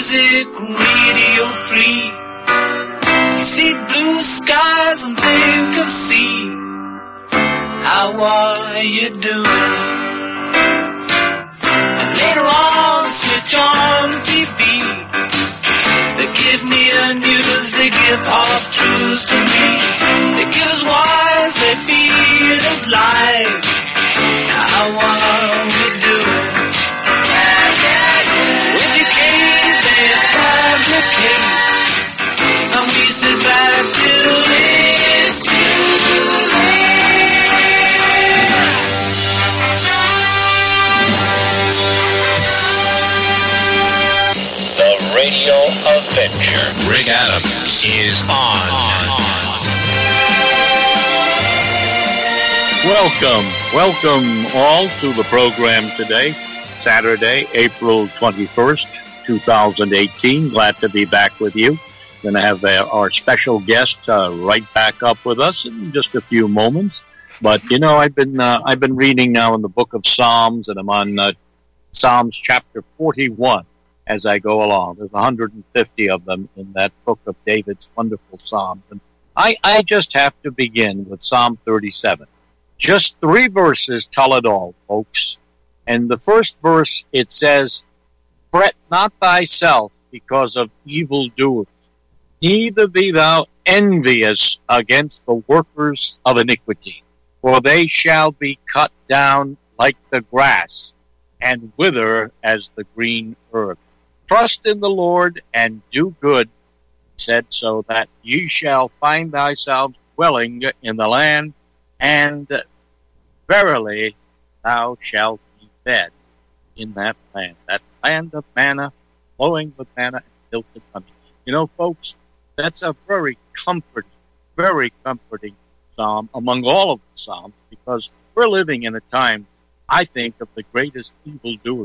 music radio free. You see blue skies and think of sea. How are you doing? And later on switch on TV. They give me a news, they give half truths to me. They give us wise, they feed us lies. How are we doing? Educate, they fabricate. And we sit back till it's too late. The Radio Adventure. Rick Adams is on. Welcome all to the program today, Saturday, April 21st, 2018. Glad to be back with you. Going to have our special guest right back up with us in just a few moments. But you know, I've been reading now in the book of Psalms, and I'm on Psalms chapter 41 as I go along. There's 150 of them in that book of David's wonderful Psalms, and I just have to begin with Psalm 37. Just 3 verses tell it all, folks. And the first verse, it says, "Fret not thyself because of evildoers, neither be thou envious against the workers of iniquity, for they shall be cut down like the grass, and wither as the green herb. Trust in the Lord and do good, said, so that ye shall find thyself dwelling in the land, and verily thou shalt be fed in that land of manna, flowing with manna and milk and honey." You know, folks, that's a very comforting psalm among all of the psalms, because we're living in a time, I think, of the greatest evildoers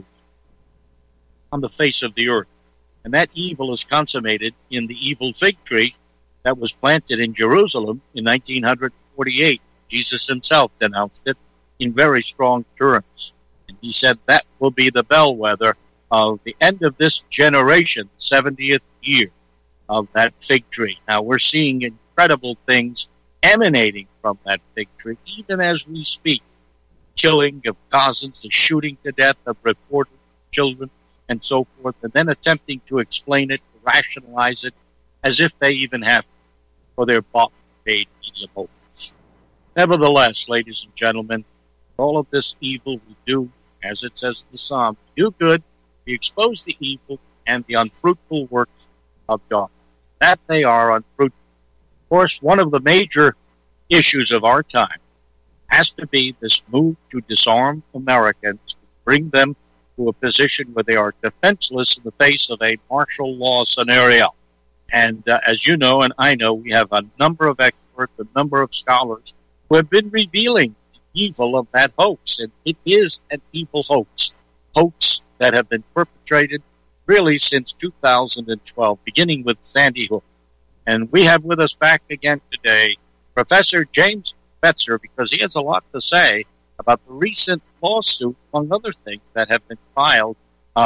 on the face of the earth. And that evil is consummated in the evil fig tree that was planted in Jerusalem in 1948. Jesus himself denounced it in very strong terms. And he said that will be the bellwether of the end of this generation, 70th year of that fig tree. Now, we're seeing incredible things emanating from that fig tree, even as we speak. Killing of Gazans, the shooting to death of reporters, children, and so forth, and then attempting to explain it, to rationalize it, as if they even have for their bought paid media motives. Nevertheless, ladies and gentlemen, all of this evil we do, as it says in the Psalm, we do good, we expose the evil and the unfruitful works of God. That they are unfruitful. Of course, one of the major issues of our time has to be this move to disarm Americans, to bring them to a position where they are defenseless in the face of a martial law scenario. And as you know, and I know, we have a number of experts, a number of scholars who have been revealing the evil of that hoax. And it is an evil hoax that have been perpetrated really since 2012, beginning with Sandy Hook. And we have with us back again today Professor James Fetzer, because he has a lot to say about the recent lawsuit, among other things, that have been filed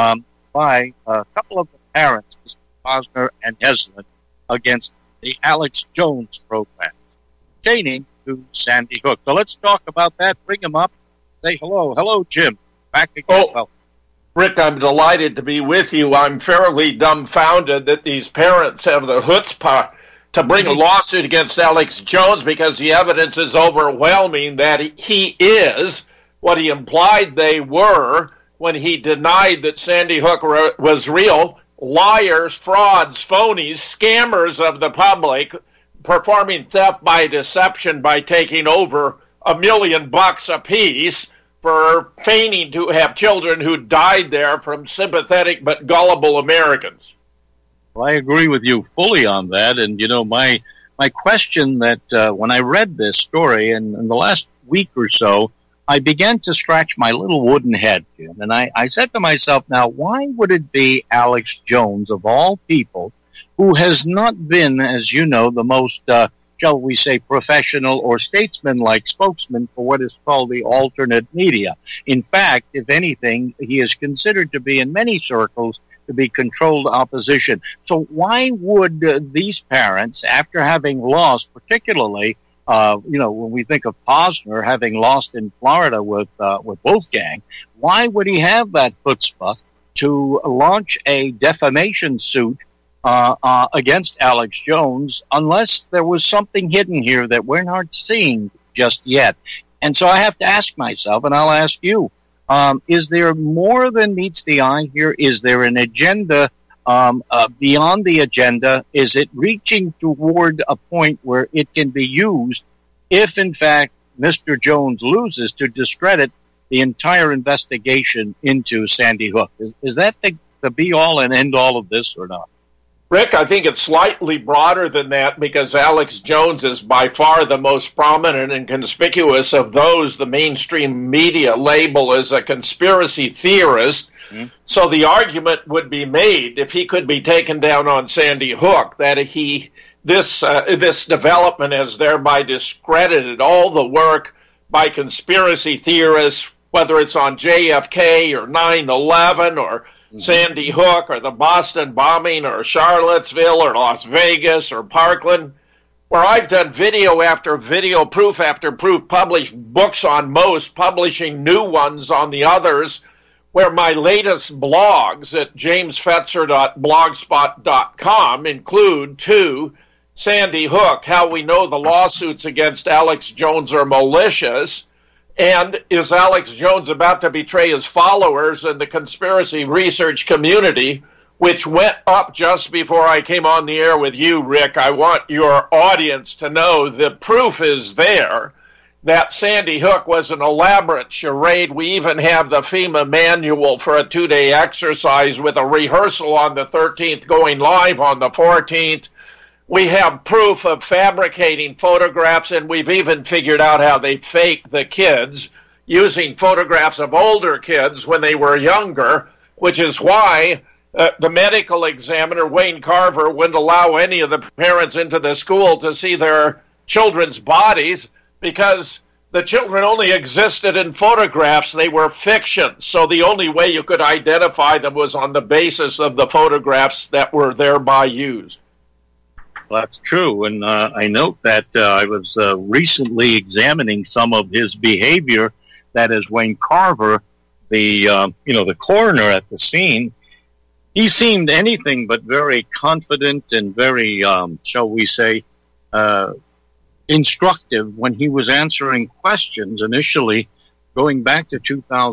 by a couple of the parents, Mr. Posner and Heslin, against the Alex Jones program pertaining to Sandy Hook. So let's talk about that. Bring him up. Say hello. Hello, Jim. Back again. Oh, Rick, I'm delighted to be with you. I'm fairly dumbfounded that these parents have the chutzpah to bring a lawsuit against Alex Jones, because the evidence is overwhelming that he is what he implied they were when he denied that Sandy Hook was real. Liars, frauds, phonies, scammers of the public, performing theft by deception by taking over $1 million apiece for feigning to have children who died there from sympathetic but gullible Americans. Well, I agree with you fully on that. And, you know, my question that when I read this story in the last week or so, I began to scratch my little wooden head, Jim. And I said to myself, now, why would it be Alex Jones, of all people, who has not been, as you know, the most, shall we say, professional or statesman-like spokesman for what is called the alternate media? In fact, if anything, he is considered to be, in many circles, to be controlled opposition. So why would these parents, after having lost, particularly, when we think of Posner having lost in Florida with Wolfgang, why would he have that chutzpah to launch a defamation suit against Alex Jones unless there was something hidden here that we're not seeing just yet? And so I have to ask myself, and I'll ask you, is there more than meets the eye here? Is there an agenda beyond the agenda? Is it reaching toward a point where it can be used if, in fact, Mr. Jones loses to discredit the entire investigation into Sandy Hook? Is that the be-all and end-all of this or not? Rick, I think it's slightly broader than that because Alex Jones is by far the most prominent and conspicuous of those the mainstream media label as a conspiracy theorist. Mm-hmm. So the argument would be made, if he could be taken down on Sandy Hook, that this development has thereby discredited all the work by conspiracy theorists, whether it's on JFK or 9/11 or Sandy Hook or the Boston bombing or Charlottesville or Las Vegas or Parkland, where I've done video after video, proof after proof, published books on most, publishing new ones on the others, where my latest blogs at jamesfetzer.blogspot.com include, too, Sandy Hook, how we know the lawsuits against Alex Jones are malicious, and is Alex Jones about to betray his followers and the conspiracy research community, which went up just before I came on the air with you, Rick. I want your audience to know the proof is there that Sandy Hook was an elaborate charade. We even have the FEMA manual for a 2-day exercise with a rehearsal on the 13th going live on the 14th. We have proof of fabricating photographs, and we've even figured out how they fake the kids using photographs of older kids when they were younger, which is why the medical examiner, Wayne Carver, wouldn't allow any of the parents into the school to see their children's bodies because the children only existed in photographs. They were fiction. So the only way you could identify them was on the basis of the photographs that were thereby used. Well, that's true, and I note that I was recently examining some of his behavior. That is, Wayne Carver, the coroner at the scene. He seemed anything but very confident and very, shall we say, instructive when he was answering questions initially, going back to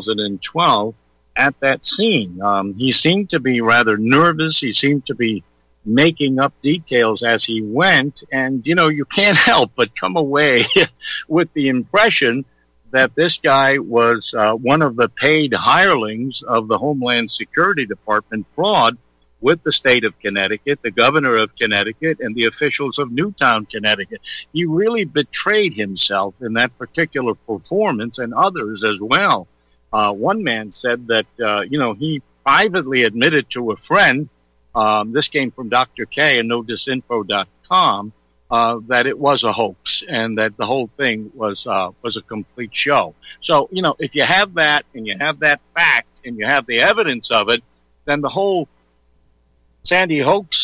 2012 at that scene. He seemed to be rather nervous. He seemed to be making up details as he went, and you can't help but come away with the impression that this guy was one of the paid hirelings of the Homeland Security Department fraud with the state of Connecticut, the governor of Connecticut, and the officials of Newtown, Connecticut. He really betrayed himself in that particular performance, and others as well. One man said that he privately admitted to a friend, this came from Dr. K and NoDisinfo.com, that it was a hoax and that the whole thing was a complete show. So, if you have that and you have that fact and you have the evidence of it, then the whole Sandy hoax,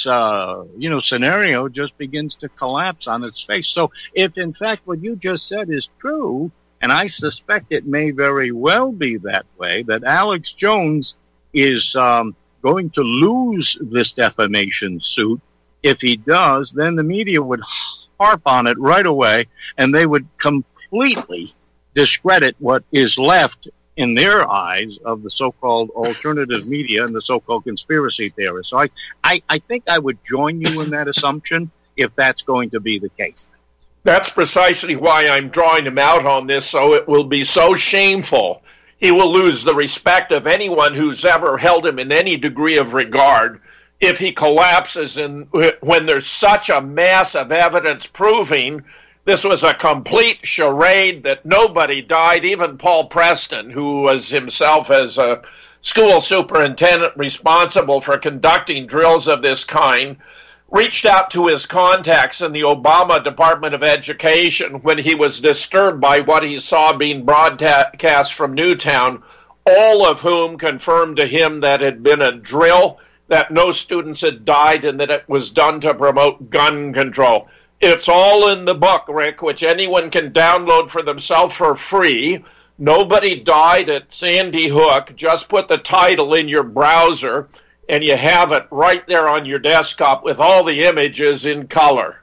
scenario just begins to collapse on its face. So if in fact what you just said is true, and I suspect it may very well be that way, that Alex Jones is going to lose this defamation suit. If he does, then the media would harp on it right away, and they would completely discredit what is left in their eyes of the so-called alternative media and the so-called conspiracy theorists. So I think I would join you in that assumption if that's going to be the case. That's precisely why I'm drawing him out on this, so it will be so shameful. He will lose the respect of anyone who's ever held him in any degree of regard if he collapses when there's such a mass of evidence proving this was a complete charade, that nobody died. Even Paul Preston, who was himself as a school superintendent responsible for conducting drills of this kind, reached out to his contacts in the Obama Department of Education when he was disturbed by what he saw being broadcast from Newtown, all of whom confirmed to him that it had been a drill, that no students had died and that it was done to promote gun control. It's all in the book, Rick, which anyone can download for themselves for free. Nobody died at Sandy Hook. Just put the title in your browser, and you have it right there on your desktop with all the images in color.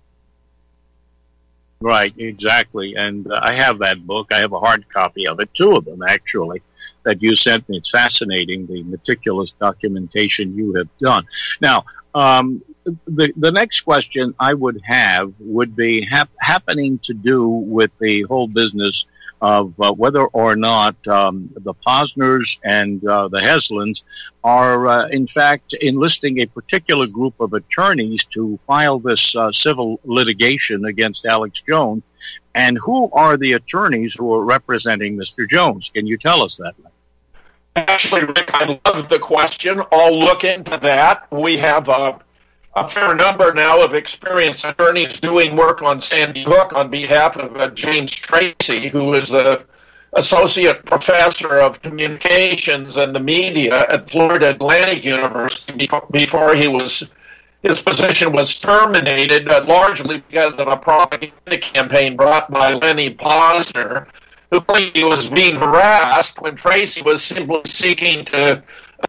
Right, exactly. And I have that book. I have a hard copy of it, 2 of them, actually, that you sent me. It's fascinating, the meticulous documentation you have done. Now, the next question I would have would be happening to do with the whole business of whether or not the Posners and the Heslins are, in fact, enlisting a particular group of attorneys to file this civil litigation against Alex Jones. And who are the attorneys who are representing Mr. Jones? Can you tell us that? Actually, Rick, I love the question. I'll look into that. We have a fair number now of experienced attorneys doing work on Sandy Hook on behalf of James Tracy, who is the associate professor of communications and the media at Florida Atlantic University before his position was terminated, largely because of a propaganda campaign brought by Lenny Posner, who claimed he was being harassed when Tracy was simply seeking to...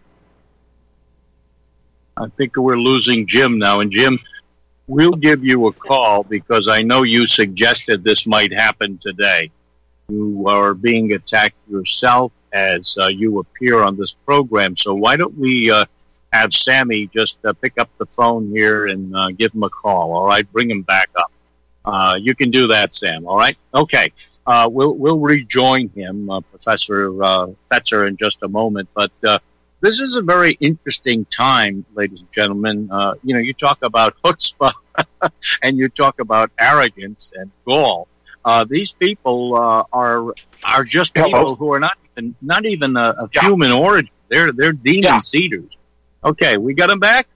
I think we're losing Jim now. And Jim, we'll give you a call because I know you suggested this might happen today. You are being attacked yourself as you appear on this program. So why don't we have Sammy just pick up the phone here and give him a call, all right? Bring him back up. You can do that, Sam, all right? Okay. We'll rejoin him, Professor Fetzer, in just a moment. But this is a very interesting time, ladies and gentlemen. You talk about chutzpah and you talk about arrogance and gall. These people are just people who are not even of human origin. They're demon seeders. Okay, we got him back.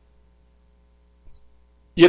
You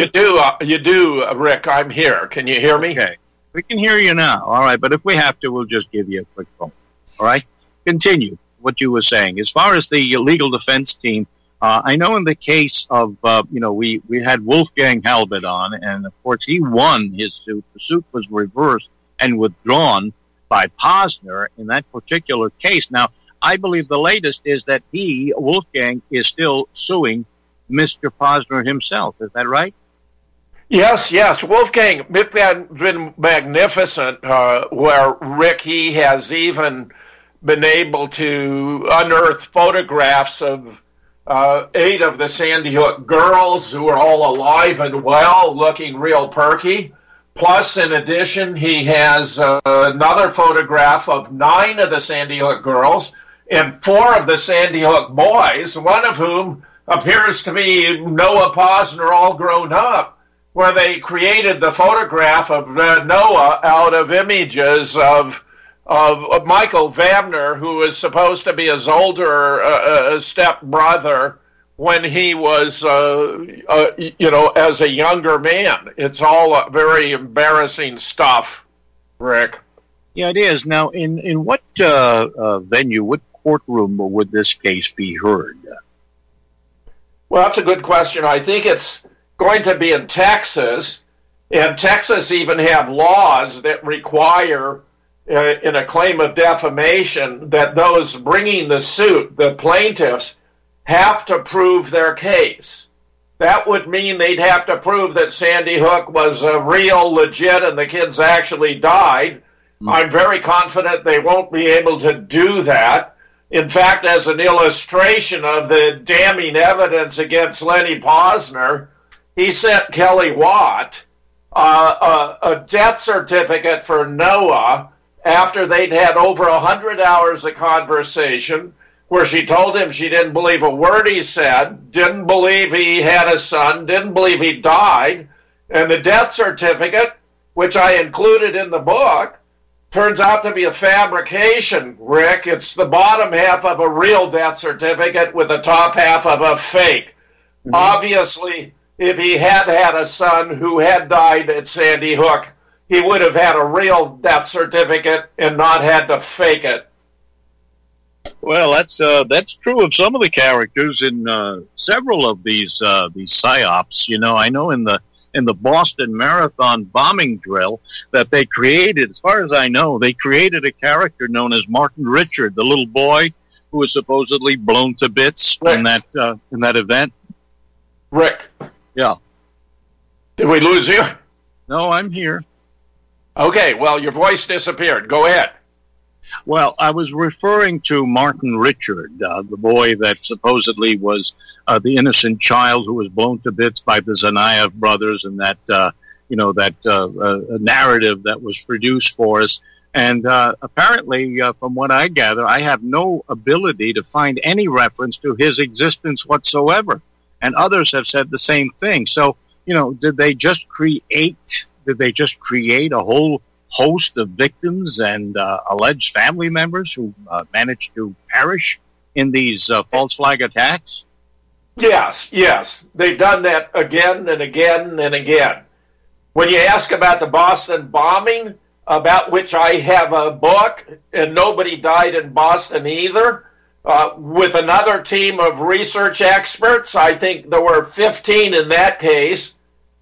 do, Rick. I'm here. Can you hear me? Okay, we can hear you now. All right, but if we have to, we'll just give you a quick phone. All right, continue what you were saying. As far as the legal defense team, I know in the case of, we had Wolfgang Halbert on, and of course he won his suit. The suit was reversed and withdrawn by Posner in that particular case. Now, I believe the latest is that Wolfgang, is still suing Mr. Posner himself. Is that right? Yes. Wolfgang been magnificent, where Rick, he has even been able to unearth photographs of 8 of the Sandy Hook girls who are all alive and well, looking real perky. Plus, in addition, he has another photograph of 9 of the Sandy Hook girls and 4 of the Sandy Hook boys, one of whom appears to be Noah Posner all grown up, where they created the photograph of Noah out of images of Michael Vabner, who is supposed to be his older stepbrother when he was, as a younger man. It's all very embarrassing stuff, Rick. Yeah, it is. Now, in what venue, what courtroom would this case be heard? Well, that's a good question. I think it's going to be in Texas, and Texas even have laws that require, in a claim of defamation, that those bringing the suit, the plaintiffs, have to prove their case. That would mean they'd have to prove that Sandy Hook was real, legit, and the kids actually died. I'm very confident they won't be able to do that. In fact, as an illustration of the damning evidence against Lenny Posner, he sent Kelly Watt a death certificate for Noah after they'd had over 100 hours of conversation, where she told him she didn't believe a word he said, didn't believe he had a son, didn't believe he died. And the death certificate, which I included in the book, turns out to be a fabrication, Rick. It's the bottom half of a real death certificate with the top half of a fake. Mm-hmm. Obviously, if he had had a son who had died at Sandy Hook, he would have had a real death certificate and not had to fake it. Well, that's true of some of the characters in several of these psyops. You know, I know in the Boston Marathon bombing drill that they created, as far as I know, they created a character known as Martin Richard, the little boy who was supposedly blown to bits in that event. Rick. Yeah. Did we lose you? No, I'm here. Okay, well, your voice disappeared. Go ahead. Well, I was referring to Martin Richard, the boy that supposedly was the innocent child who was blown to bits by the Tsarnaev brothers, and that narrative that was produced for us. And apparently, from what I gather, I have no ability to find any reference to his existence whatsoever. And others have said the same thing. So, you know, did they just create a whole host of victims and alleged family members who managed to perish in these false flag attacks? Yes. They've done that again and again and again. When you ask about the Boston bombing, about which I have a book, and nobody died in Boston either, with another team of research experts, I think there were 15 in that case,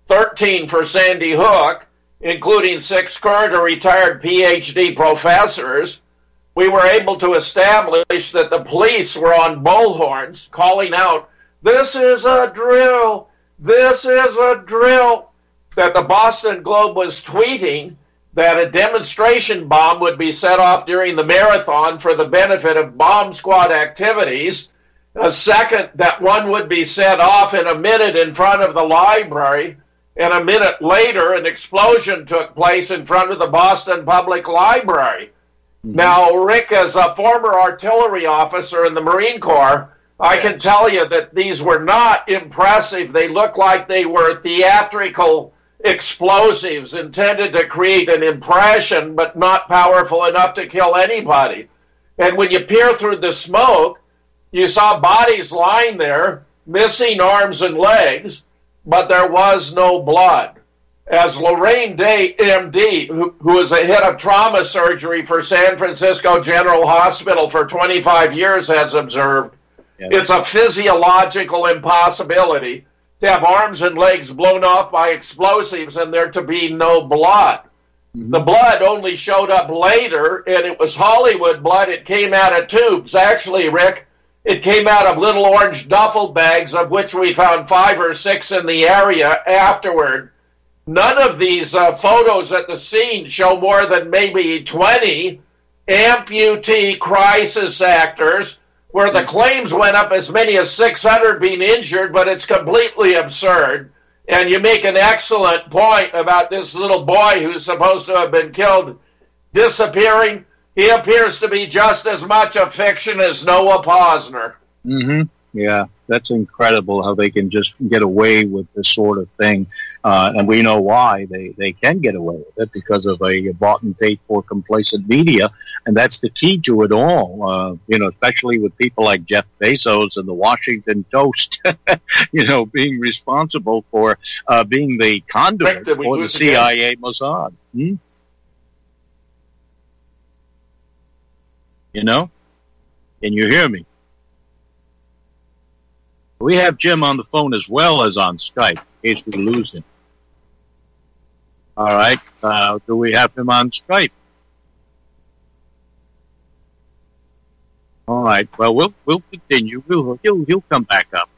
13 for Sandy Hook, including 6 current or retired PhD professors. We were able to establish that the police were on bullhorns calling out, "This is a drill! This is a drill!" That the Boston Globe was tweeting that a demonstration bomb would be set off during the marathon for the benefit of bomb squad activities. A second, that one would be set off in a minute in front of the library. And a minute later, an explosion took place in front of the Boston Public Library. Mm-hmm. Now, Rick, as a former artillery officer in the Marine Corps, I can tell you that these were not impressive. They looked like they were theatrical explosives intended to create an impression, but not powerful enough to kill anybody. And when you peer through the smoke, you saw bodies lying there, missing arms and legs, but there was no blood. As Lorraine Day, MD, who is a head of trauma surgery for San Francisco General Hospital for 25 years, has observed, It's a physiological impossibility to have arms and legs blown off by explosives and there to be no blood. Mm-hmm. The blood only showed up later, and it was Hollywood blood. It came out of tubes. Actually, Rick, it came out of little orange duffel bags, of which we found 5 or 6 in the area afterward. None of these photos at the scene show more than maybe 20 amputee crisis actors, where the claims went up as many as 600 being injured, but it's completely absurd. And you make an excellent point about this little boy who's supposed to have been killed disappearing. He appears to be just as much a fiction as Noah Posner. Mm-hmm. Yeah, that's incredible how they can just get away with this sort of thing. And we know why they can get away with it, because of a bought and paid for complacent media. And that's the key to it all, especially with people like Jeff Bezos and the Washington Post, being responsible for being the conduit for the CIA Mossad. Hmm? Can you hear me? We have Jim on the phone as well as on Skype, in case we lose him. All right. Do we have him on Skype? All right. Well, we'll continue. He'll come back up.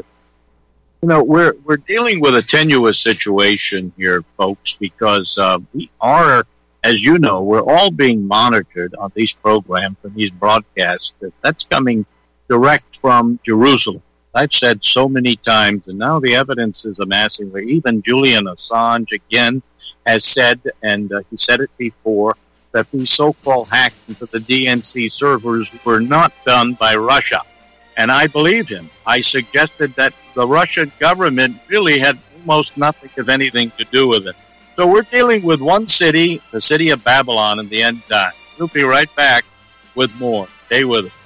We're dealing with a tenuous situation here, folks, because we are, as you know, we're all being monitored on these programs and these broadcasts. That's coming direct from Jerusalem. I've said so many times, and now the evidence is amassing, where even Julian Assange again has said, and he said it before, that these so-called hacks into the DNC servers were not done by Russia. And I believe him. I suggested that the Russian government really had almost nothing, if anything, to do with it. So we're dealing with one city, the city of Babylon, in the end time. We'll be right back with more. Stay with us.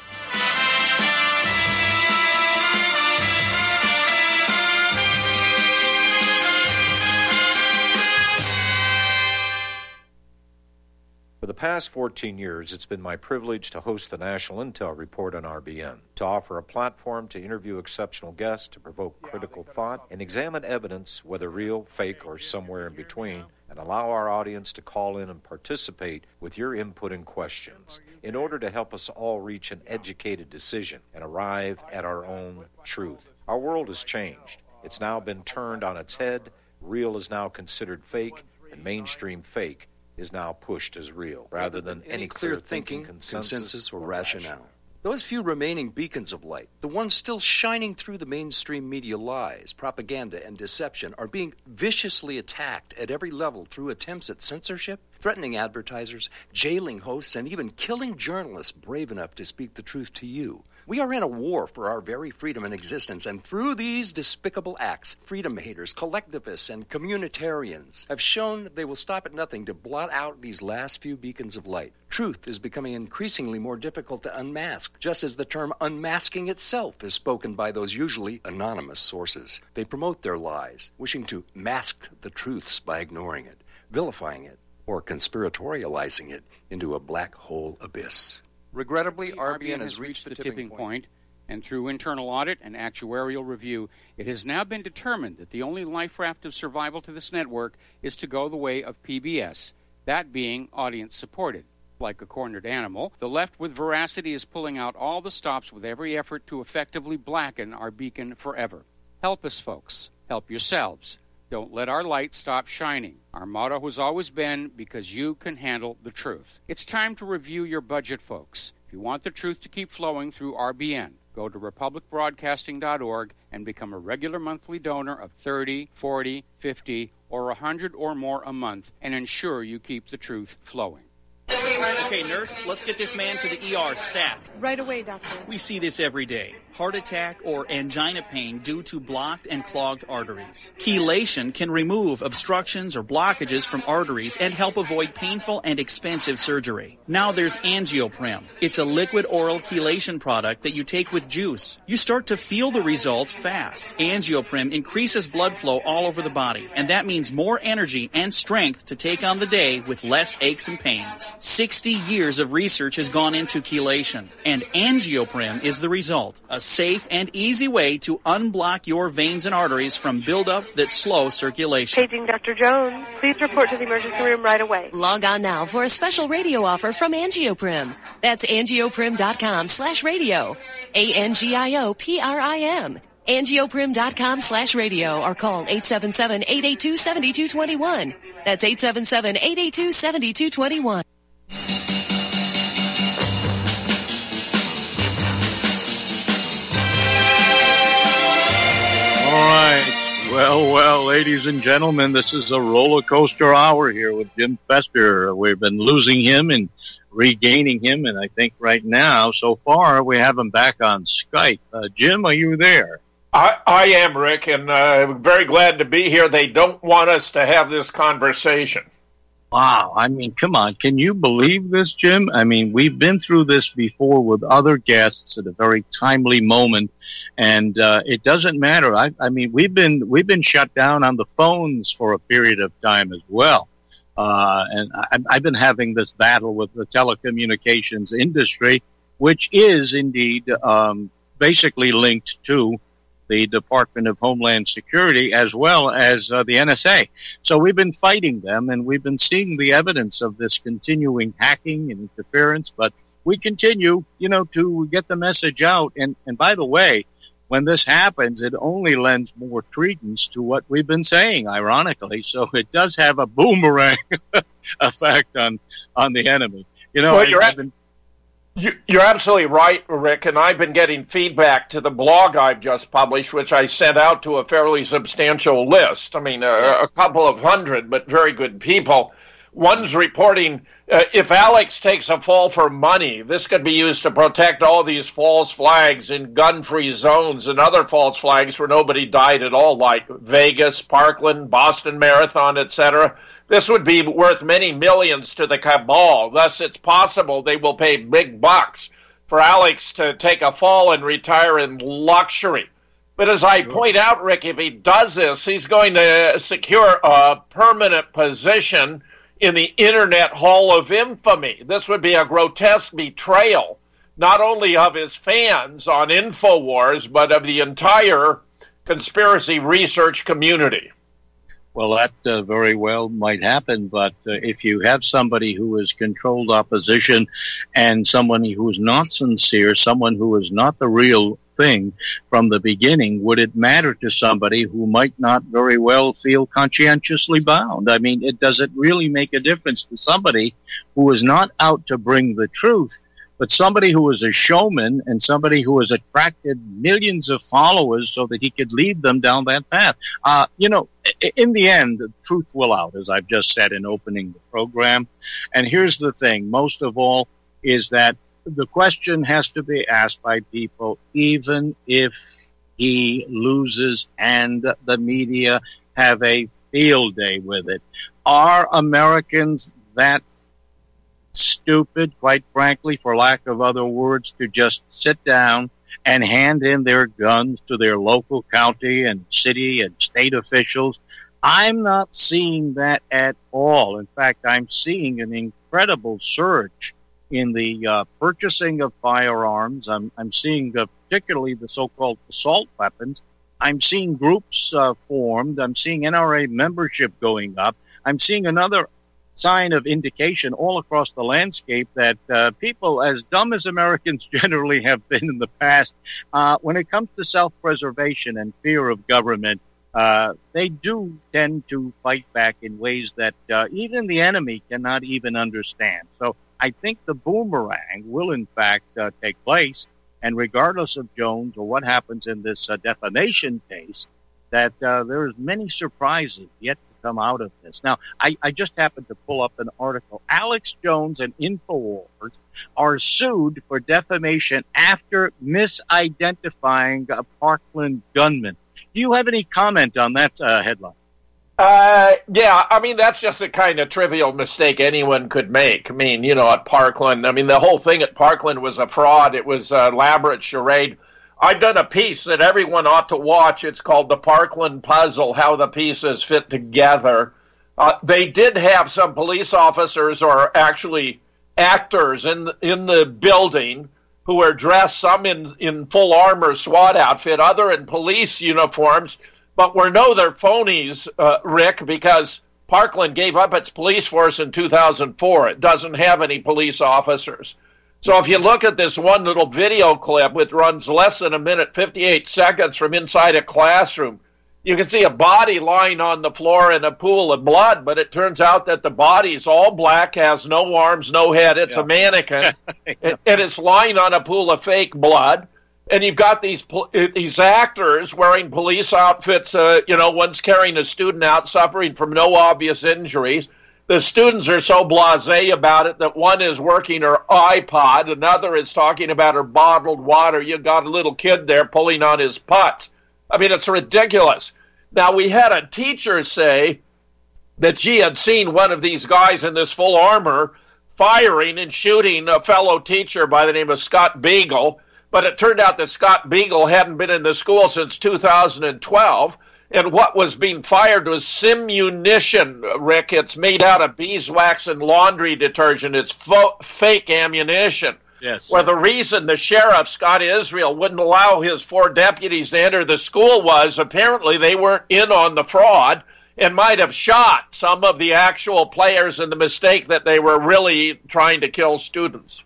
For the past 14 years, it's been my privilege to host the National Intel Report on RBN, to offer a platform to interview exceptional guests, to provoke critical thought, and examine evidence, whether real, fake, or somewhere in between, and allow our audience to call in and participate with your input and questions in order to help us all reach an educated decision and arrive at our own truth. Our world has changed. It's now been turned on its head. Real is now considered fake, and mainstream fake is now pushed as real, rather than any clear thinking, consensus, or rationale. Those few remaining beacons of light, the ones still shining through the mainstream media lies, propaganda, and deception, are being viciously attacked at every level through attempts at censorship, threatening advertisers, jailing hosts, and even killing journalists brave enough to speak the truth to you. We are in a war for our very freedom and existence, and through these despicable acts, freedom haters, collectivists, and communitarians have shown they will stop at nothing to blot out these last few beacons of light. Truth is becoming increasingly more difficult to unmask, just as the term unmasking itself is spoken by those usually anonymous sources. They promote their lies, wishing to mask the truths by ignoring it, vilifying it, or conspiratorializing it into a black hole abyss. Regrettably, RBN has reached the tipping point, and through internal audit and actuarial review, it has now been determined that the only life raft of survival to this network is to go the way of PBS, that being audience-supported. Like a cornered animal, the left with veracity is pulling out all the stops with every effort to effectively blacken our beacon forever. Help us, folks. Help yourselves. Don't let our light stop shining. Our motto has always been, because you can handle the truth. It's time to review your budget, folks. If you want the truth to keep flowing through RBN, go to republicbroadcasting.org and become a regular monthly donor of $30, $40, $50, or $100 or more a month and ensure you keep the truth flowing. Okay, nurse, let's get this man to the ER stat. Right away, doctor. We see this every day. Heart attack or angina pain due to blocked and clogged arteries. Chelation can remove obstructions or blockages from arteries and help avoid painful and expensive surgery. Now there's Angioprim. It's a liquid oral chelation product that you take with juice. You start to feel the results fast. Angioprim increases blood flow all over the body, and that means more energy and strength to take on the day with less aches and pains. 60 years of research has gone into chelation, and Angioprim is the result. A safe and easy way to unblock your veins and arteries from buildup that slow circulation. Paging Dr. Jones. Please report to the emergency room right away. Log on now for a special radio offer from Angioprim. That's angioprim.com/radio. ANGIOPRIM. Angioprim.com/radio or call 877-882-7221. That's 877-882-7221. All right. Well, ladies and gentlemen, this is a roller coaster hour here with Jim Fester. We've been losing him and regaining him, and I think right now, so far, we have him back on Skype. Jim, are you there? I am, Rick, and very glad to be here. They don't want us to have this conversation. Wow. I mean, come on. Can you believe this, Jim? I mean, we've been through this before with other guests at a very timely moment, and it doesn't matter. I mean, we've been shut down on the phones for a period of time as well. And I've been having this battle with the telecommunications industry, which is indeed basically linked to the Department of Homeland Security as well as the NSA. So we've been fighting them, and we've been seeing the evidence of this continuing hacking and interference, but we continue, to get the message out. And by the way, when this happens, it only lends more credence to what we've been saying, ironically. So it does have a boomerang effect on the enemy. You're absolutely right, Rick, and I've been getting feedback to the blog I've just published, which I sent out to a fairly substantial list. I mean, a couple of hundred, but very good people. One's reporting, if Alex takes a fall for money, this could be used to protect all these false flags in gun-free zones and other false flags where nobody died at all, like Vegas, Parkland, Boston Marathon, etc. This would be worth many millions to the cabal. Thus, it's possible they will pay big bucks for Alex to take a fall and retire in luxury. But as I point out, Rick, if he does this, he's going to secure a permanent position in the Internet Hall of Infamy. This would be a grotesque betrayal, not only of his fans on InfoWars, but of the entire conspiracy research community. Well, that very well might happen, but if you have somebody who is controlled opposition and someone who is not sincere, someone who is not the real thing from the beginning, would it matter to somebody who might not very well feel conscientiously bound? I mean, does it really make a difference to somebody who is not out to bring the truth, but somebody who is a showman and somebody who has attracted millions of followers so that he could lead them down that path? In the end, the truth will out, as I've just said in opening the program. And here's the thing, most of all, is that the question has to be asked by people, even if he loses and the media have a field day with it. Are Americans that stupid, quite frankly, for lack of other words, to just sit down and hand in their guns to their local county and city and state officials? I'm not seeing that at all. In fact, I'm seeing an incredible surge in the purchasing of firearms. I'm seeing particularly the so-called assault weapons. I'm seeing groups formed. I'm seeing NRA membership going up. I'm seeing another sign of indication all across the landscape that people, as dumb as Americans generally have been in the past, when it comes to self-preservation and fear of government, they do tend to fight back in ways that even the enemy cannot even understand. So I think the boomerang will, in fact, take place. And regardless of Jones or what happens in this defamation case, that there's many surprises yet to come out of this. Now, I just happened to pull up an article. Alex Jones and InfoWars are sued for defamation after misidentifying a Parkland gunman. Do you have any comment on that headline? Yeah, I mean, that's just a kind of trivial mistake anyone could make. I mean, at Parkland, the whole thing at Parkland was a fraud. It was an elaborate charade. I've done a piece that everyone ought to watch. It's called The Parkland Puzzle, How the Pieces Fit Together. They did have some police officers or actually actors in the building who were dressed, some in full armor SWAT outfit, other in police uniforms. But they're phonies, Rick, because Parkland gave up its police force in 2004. It doesn't have any police officers. So if you look at this one little video clip, which runs less than a minute, 58 seconds from inside a classroom, you can see a body lying on the floor in a pool of blood, but it turns out that the body's all black, has no arms, no head. It's a mannequin, and it's lying on a pool of fake blood. And you've got these actors wearing police outfits, one's carrying a student out suffering from no obvious injuries. The students are so blasé about it that one is working her iPod, another is talking about her bottled water. You've got a little kid there pulling on his putts. I mean, it's ridiculous. Now, we had a teacher say that she had seen one of these guys in this full armor firing and shooting a fellow teacher by the name of Scott Beagle. But it turned out that Scott Beagle hadn't been in the school since 2012, and what was being fired was simunition, Rick. It's made out of beeswax and laundry detergent. It's fake ammunition. Yes. Where the reason the sheriff, Scott Israel, wouldn't allow his 4 deputies to enter the school was apparently they weren't in on the fraud and might have shot some of the actual players in the mistake that they were really trying to kill students.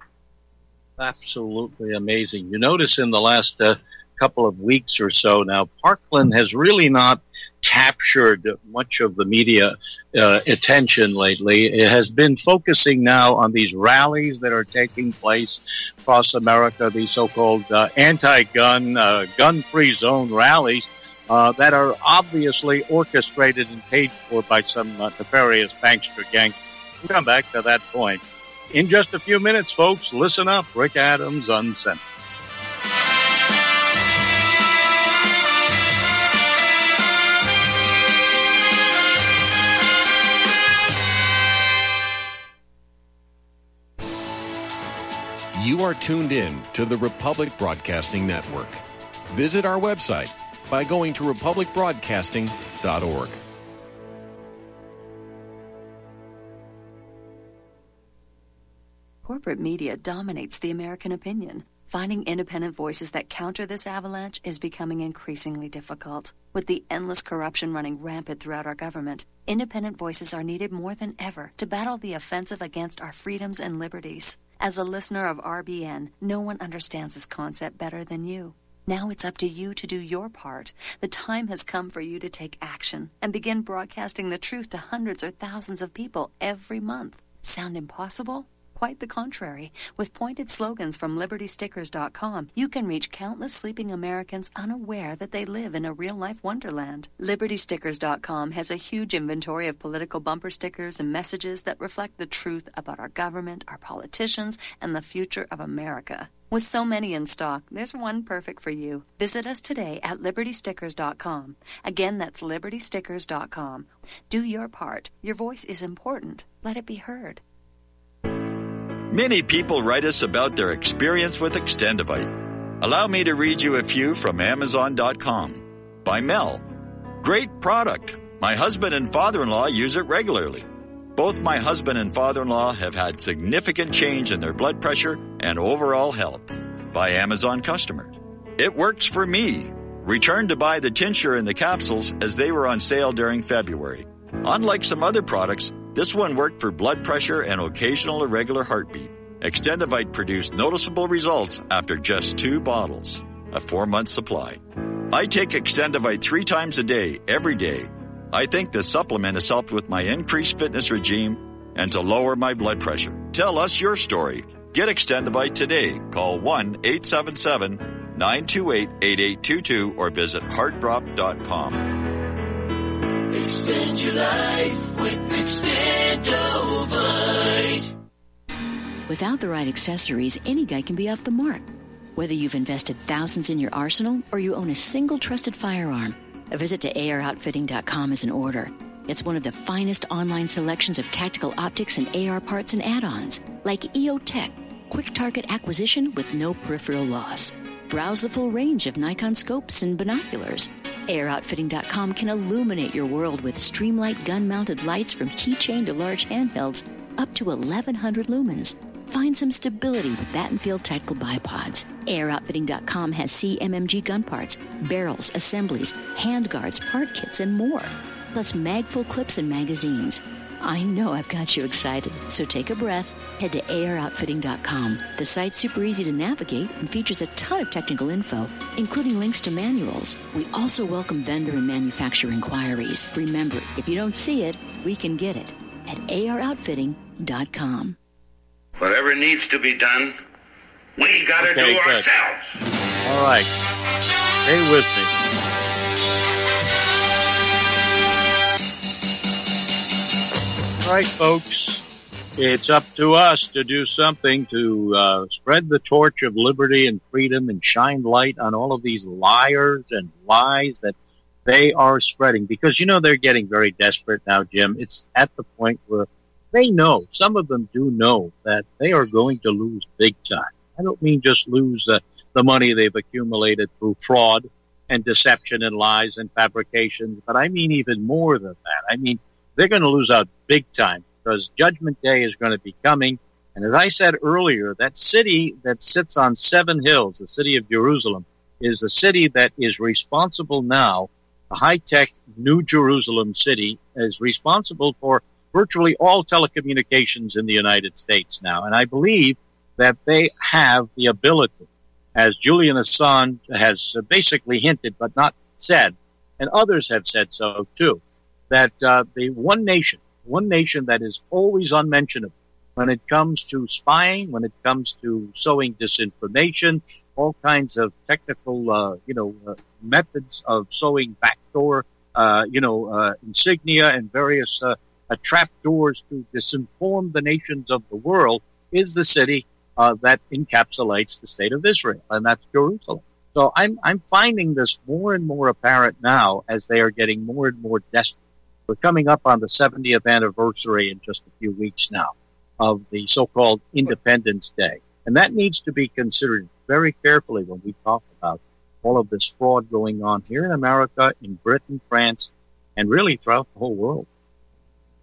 Absolutely amazing. You notice in the last couple of weeks or so now, Parkland has really not captured much of the media attention lately. It has been focusing now on these rallies that are taking place across America, these so-called anti-gun, gun-free zone rallies that are obviously orchestrated and paid for by some nefarious bankster gang. We'll come back to that point in just a few minutes, folks. Listen up. Rick Adams Uncensored. You are tuned in to the Republic Broadcasting Network. Visit our website by going to republicbroadcasting.org. corporate media dominates the American opinion. Finding independent voices that counter this avalanche is becoming increasingly difficult. With the endless corruption running rampant throughout our government, independent voices are needed more than ever to battle the offensive against our freedoms and liberties. As a listener of RBN, no one understands this concept better than you. Now it's up to you to do your part. The time has come for you to take action and begin broadcasting the truth to hundreds or thousands of people every month. Sound impossible? Quite the contrary. With pointed slogans from LibertyStickers.com, you can reach countless sleeping Americans unaware that they live in a real-life wonderland. LibertyStickers.com has a huge inventory of political bumper stickers and messages that reflect the truth about our government, our politicians, and the future of America. With so many in stock, there's one perfect for you. Visit us today at LibertyStickers.com. Again, that's LibertyStickers.com. Do your part. Your voice is important. Let it be heard. Many people write us about their experience with Extendivite. Allow me to read you a few from Amazon.com. By Mel. Great product. My husband and father-in-law use it regularly. Both my husband and father-in-law have had significant change in their blood pressure and overall health. By Amazon customer. It works for me. Returned to buy the tincture and the capsules as they were on sale during February. Unlike some other products, this one worked for blood pressure and occasional irregular heartbeat. Extendivite produced noticeable results after just 2 bottles, a 4-month supply. I take Extendivite 3 times a day, every day. I think this supplement has helped with my increased fitness regime and to lower my blood pressure. Tell us your story. Get Extendivite today. Call 1-877-928-8822 or visit heartdrop.com. Extend your life with Extendovite. Without the right accessories, any guy can be off the mark. Whether you've invested thousands in your arsenal or you own a single trusted firearm, a visit to AROutfitting.com is in order. It's one of the finest online selections of tactical optics and AR parts and add-ons, like EOTech, quick target acquisition with no peripheral loss. Browse the full range of Nikon scopes and binoculars. AROutfitting.com can illuminate your world with Streamlight gun-mounted lights from keychain to large handhelds up to 1,100 lumens. Find some stability with Battenfield tactical bipods. AROutfitting.com has CMMG gun parts, barrels, assemblies, handguards, part kits, and more. Plus magful clips and magazines. I know I've got you excited, so take a breath. Head to AROutfitting.com. The site's super easy to navigate and features a ton of technical info, including links to manuals. We also welcome vendor and manufacturer inquiries. Remember, if you don't see it, we can get it at AROutfitting.com. Whatever needs to be done, we gotta do good. ourselves. All right. Stay with me. All right, folks. It's up to us to do something to spread the torch of liberty and freedom and shine light on all of these liars and lies that they are spreading. Because, they're getting very desperate now, Jim. It's at the point where they know, some of them do know, that they are going to lose big time. I don't mean just lose the money they've accumulated through fraud and deception and lies and fabrications, but I mean even more than that. I mean, they're going to lose out big time because Judgment Day is going to be coming. And as I said earlier, that city that sits on 7 hills, the city of Jerusalem, is the city that is responsible now. The high-tech New Jerusalem city is responsible for virtually all telecommunications in the United States now. And I believe that they have the ability, as Julian Assange has basically hinted but not said, and others have said so too, that the one nation that is always unmentionable when it comes to spying, when it comes to sowing disinformation, all kinds of technical, methods of sowing backdoor, insignia and various trap doors to disinform the nations of the world, is the city that encapsulates the state of Israel, and that's Jerusalem. So I'm finding this more and more apparent now as they are getting more and more desperate. We're coming up on the 70th anniversary in just a few weeks now of the so-called Independence Day. And that needs to be considered very carefully when we talk about all of this fraud going on here in America, in Britain, France, and really throughout the whole world.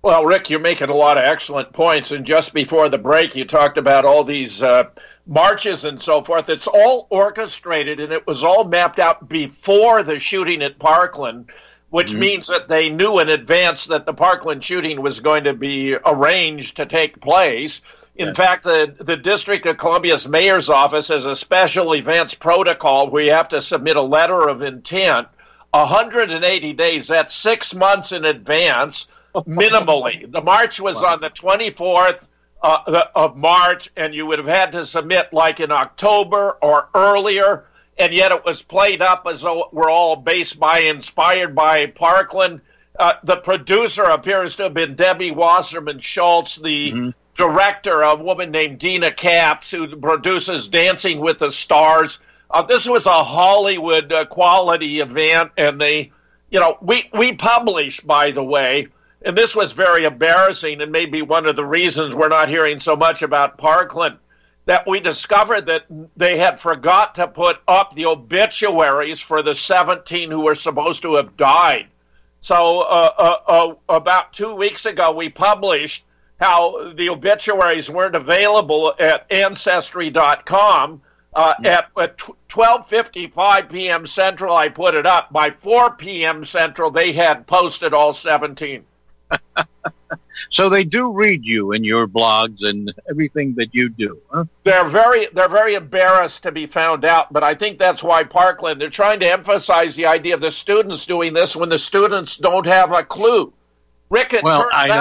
Well, Rick, you're making a lot of excellent points. And just before the break, you talked about all these marches and so forth. It's all orchestrated, and it was all mapped out before the shooting at Parkland, which means that they knew in advance that the Parkland shooting was going to be arranged to take place. In fact, the District of Columbia's mayor's office has a special events protocol where you have to submit a letter of intent 180 days. That's 6 months in advance, minimally. The march was on the 24th of March, and you would have had to submit like in October or earlier, and yet it was played up as though we're all inspired by Parkland. The producer appears to have been Debbie Wasserman Schultz, the director, a woman named Dina Katz, who produces Dancing with the Stars. This was a Hollywood quality event, and we published, by the way, and this was very embarrassing and maybe one of the reasons we're not hearing so much about Parkland, that we discovered that they had forgot to put up the obituaries for the 17 who were supposed to have died. So about 2 weeks ago, we published how the obituaries weren't available at Ancestry.com. At 12:55 p.m. Central, I put it up. By 4 p.m. Central, they had posted all 17. So they do read you in your blogs and everything that you do, huh? They're very embarrassed to be found out, but I think that's why Parkland, they're trying to emphasize the idea of the students doing this when the students don't have a clue. Rick, it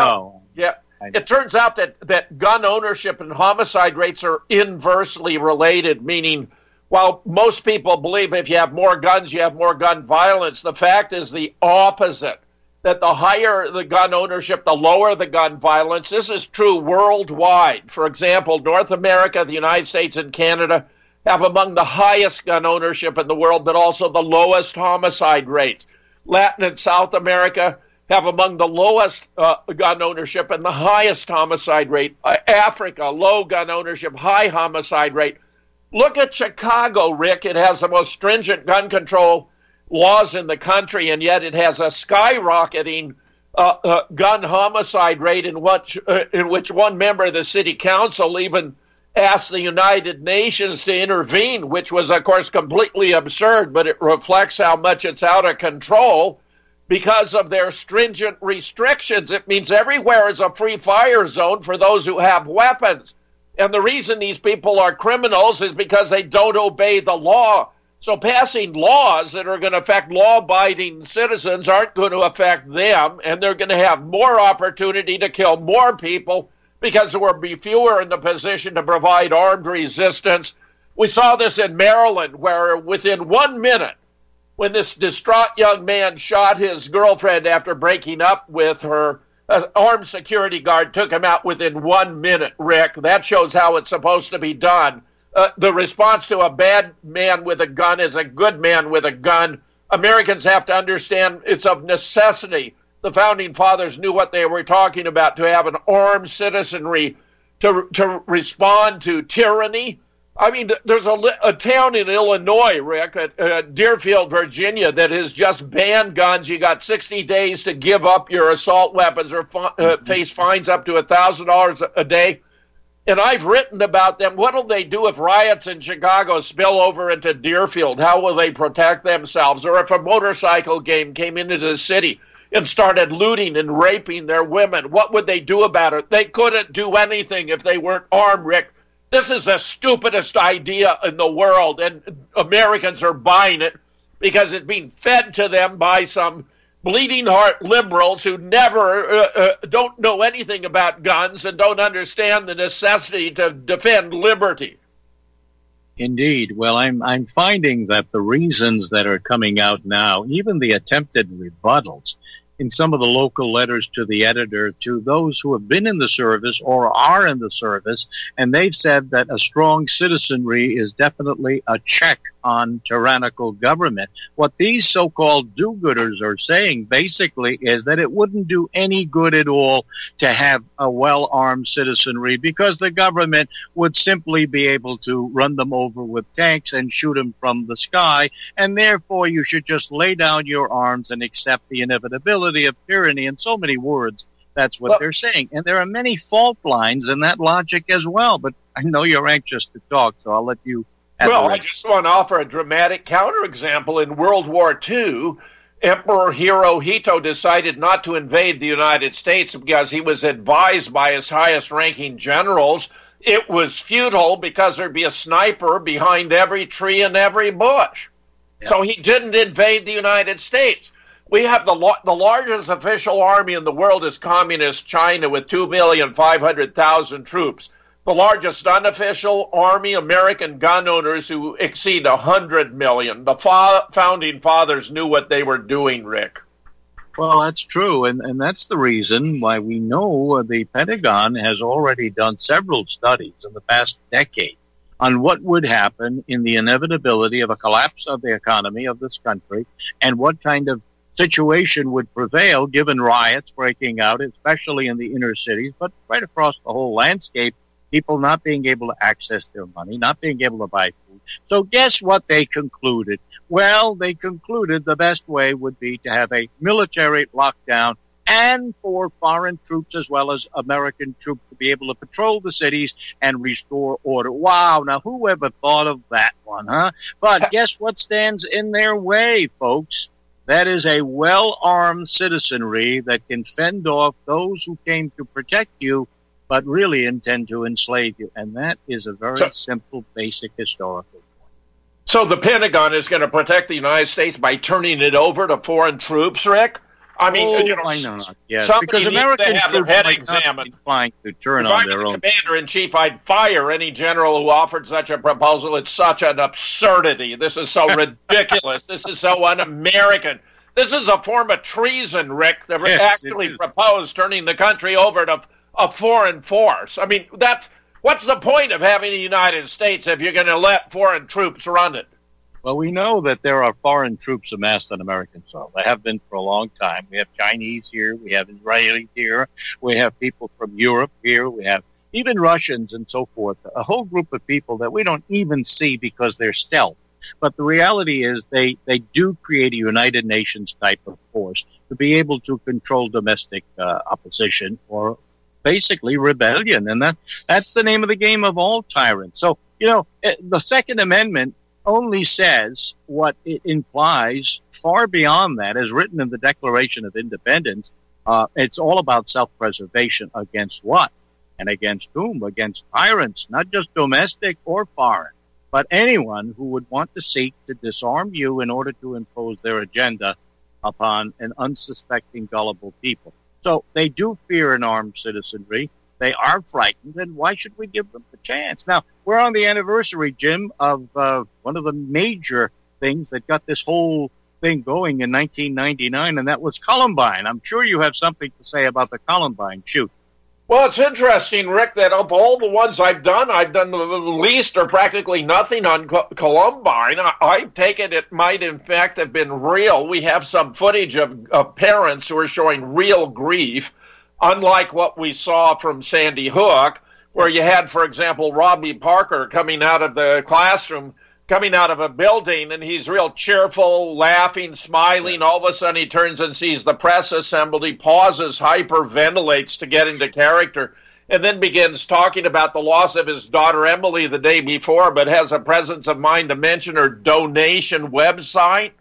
turns out that gun ownership and homicide rates are inversely related, meaning while most people believe if you have more guns, you have more gun violence, the fact is the opposite. That the higher the gun ownership, the lower the gun violence. This is true worldwide. For example, North America, the United States, and Canada have among the highest gun ownership in the world, but also the lowest homicide rates. Latin and South America have among the lowest gun ownership and the highest homicide rate. Africa, low gun ownership, high homicide rate. Look at Chicago, Rick. It has the most stringent gun control laws in the country, and yet it has a skyrocketing gun homicide rate in which one member of the city council even asked the United Nations to intervene, which was, of course, completely absurd, but it reflects how much it's out of control because of their stringent restrictions. It means everywhere is a free fire zone for those who have weapons. And the reason these people are criminals is because they don't obey the law. So passing laws that are going to affect law-abiding citizens aren't going to affect them, and they're going to have more opportunity to kill more people because there will be fewer in the position to provide armed resistance. We saw this in Maryland, where within 1 minute, when this distraught young man shot his girlfriend after breaking up with her, an armed security guard took him out within 1 minute, Rick. That shows how it's supposed to be done. The response to a bad man with a gun is a good man with a gun. Americans have to understand it's of necessity. The Founding Fathers knew what they were talking about, to have an armed citizenry to respond to tyranny. I mean, there's a town in Illinois, Rick, at Deerfield, Virginia, that has just banned guns. You got 60 days to give up your assault weapons or face fines up to $1,000 a day. And I've written about them. What will they do if riots in Chicago spill over into Deerfield? How will they protect themselves? Or if a motorcycle gang came into the city and started looting and raping their women, what would they do about it? They couldn't do anything if they weren't armed, Rick. This is the stupidest idea in the world, and Americans are buying it because it's being fed to them by some bleeding heart liberals who never don't know anything about guns and don't understand the necessity to defend liberty. Indeed. Well, I'm finding that the reasons that are coming out now, even the attempted rebuttals in some of the local letters to the editor, to those who have been in the service or are in the service, and they've said that a strong citizenry is definitely a check on tyrannical government. What these so-called do-gooders are saying basically is that it wouldn't do any good at all to have a well-armed citizenry because the government would simply be able to run them over with tanks and shoot them from the sky, and therefore you should just lay down your arms and accept the inevitability of tyranny. In so many words, That's what they're saying. And there are many fault lines in that logic as well. But I know you're anxious to talk, so I'll let you. Well, I just want to offer a dramatic counterexample. In World War II, Emperor Hirohito decided not to invade the United States because he was advised by his highest-ranking generals it was futile because there'd be a sniper behind every tree and every bush. Yep. So he didn't invade the United States. We have the largest official army in the world is Communist China with 2,500,000 troops. The largest unofficial army, American gun owners who exceed 100 million. The founding fathers knew what they were doing, Rick. Well, that's true, and that's the reason why we know the Pentagon has already done several studies in the past decade on what would happen in the inevitability of a collapse of the economy of this country and what kind of situation would prevail given riots breaking out, especially in the inner cities, but right across the whole landscape, people not being able to access their money, not being able to buy food. So guess what they concluded? Well, they concluded the best way would be to have a military lockdown and for foreign troops as well as American troops to be able to patrol the cities and restore order. Wow, now who ever thought of that one, huh? But guess what stands in their way, folks? That is a well-armed citizenry that can fend off those who came to protect you but really intend to enslave you. And that is a very simple, basic historical point. So the Pentagon is going to protect the United States by turning it over to foreign troops, Rick? I mean, why not? Yes, because American troops have their head examined. To turn if on I'm their the own. Commander-in-Chief, I'd fire any general who offered such a proposal. It's such an absurdity. This is so ridiculous. This is so un-American. This is a form of treason, Rick, that actually proposed turning the country over to a foreign force. I mean, what's the point of having the United States if you're going to let foreign troops run it? Well, we know that there are foreign troops amassed on American soil. They have been for a long time. We have Chinese here. We have Israelis here. We have people from Europe here. We have even Russians and so forth. A whole group of people that we don't even see because they're stealth. But the reality is they do create a United Nations type of force to be able to control domestic opposition or basically rebellion. And that's the name of the game of all tyrants. So, the Second Amendment only says what it implies far beyond that, as written in the Declaration of Independence. It's all about self-preservation against what? And against whom? Against tyrants, not just domestic or foreign, but anyone who would want to seek to disarm you in order to impose their agenda upon an unsuspecting, gullible people. So they do fear an armed citizenry. They are frightened, and why should we give them a chance? Now, we're on the anniversary, Jim, of one of the major things that got this whole thing going in 1999, and that was Columbine. I'm sure you have something to say about the Columbine shoot. Well, it's interesting, Rick, that of all the ones I've done the least or practically nothing on Columbine. I take it might, in fact, have been real. We have some footage of parents who are showing real grief, unlike what we saw from Sandy Hook, where you had, for example, Robbie Parker coming out of the classroom, coming out of a building, and he's real cheerful, laughing, smiling. All of a sudden he turns and sees the press assembled. He pauses, hyperventilates to get into character, and then begins talking about the loss of his daughter Emily the day before, but has a presence of mind to mention her donation website.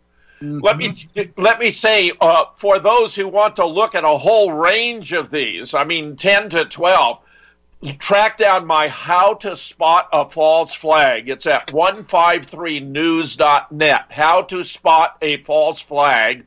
Mm-hmm. Let me say, for those who want to look at a whole range of these, 10 to 12, track down my How to Spot a False Flag. It's at 153news.net. How to Spot a False Flag,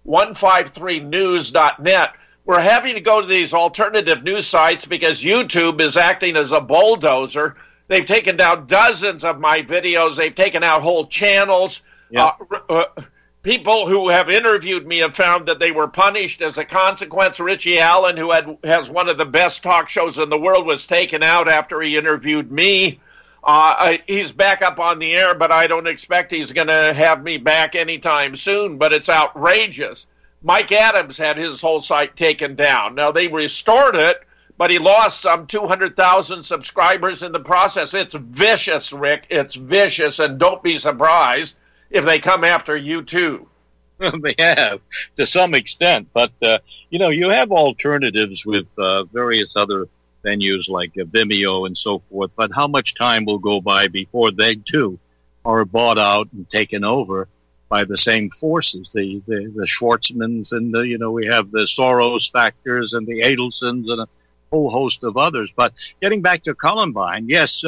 153news.net. We're having to go to these alternative news sites because YouTube is acting as a bulldozer. They've taken down dozens of my videos. They've taken out whole channels. Yep. People who have interviewed me have found that they were punished as a consequence. Richie Allen, who has one of the best talk shows in the world, was taken out after he interviewed me. He's back up on the air, but I don't expect he's going to have me back anytime soon, but it's outrageous. Mike Adams had his whole site taken down. Now, they restored it, but he lost some 200,000 subscribers in the process. It's vicious, Rick. It's vicious, and don't be surprised if they come after you too. They have, to some extent. But, you have alternatives with various other venues like Vimeo and so forth. But how much time will go by before they, too, are bought out and taken over by the same forces, the Schwartzmans and we have the Soros factors and the Adelsons and a whole host of others. But getting back to Columbine, yes,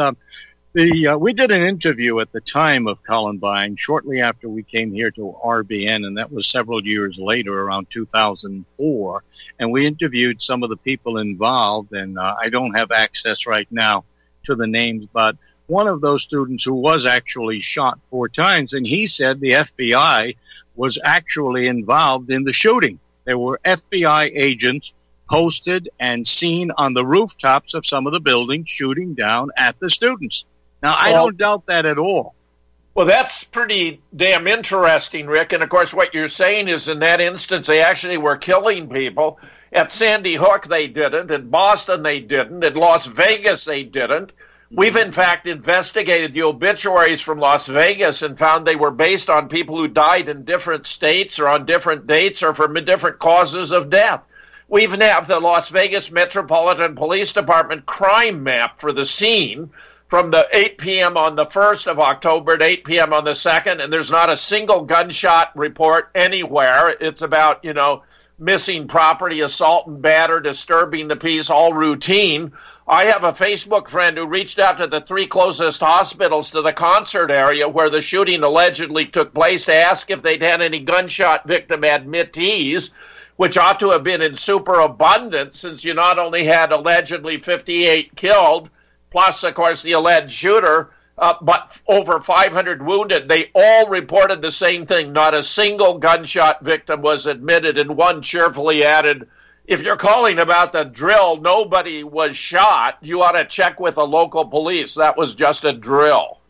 we did an interview at the time of Columbine shortly after we came here to RBN, and that was several years later, around 2004. And we interviewed some of the people involved, and I don't have access right now to the names, but one of those students who was actually shot 4 times, and he said the FBI was actually involved in the shooting. There were FBI agents posted and seen on the rooftops of some of the buildings shooting down at the students. Now, I don't doubt that at all. Well, that's pretty damn interesting, Rick. And, of course, what you're saying is in that instance, they actually were killing people. At Sandy Hook, they didn't. In Boston, they didn't. In Las Vegas, they didn't. We've, in fact, investigated the obituaries from Las Vegas and found they were based on people who died in different states or on different dates or from different causes of death. We even have the Las Vegas Metropolitan Police Department crime map for the scene from the 8 p.m. on the 1st of October to 8 p.m. on the 2nd, and there's not a single gunshot report anywhere. It's about, missing property, assault and batter, disturbing the peace, all routine. I have a Facebook friend who reached out to the 3 closest hospitals to the concert area where the shooting allegedly took place to ask if they'd had any gunshot victim admittees, which ought to have been in superabundance since you not only had allegedly 58 killed, plus, of course, the alleged shooter, but over 500 wounded. They all reported the same thing. Not a single gunshot victim was admitted, and one cheerfully added, if you're calling about the drill, nobody was shot. You ought to check with the local police. That was just a drill.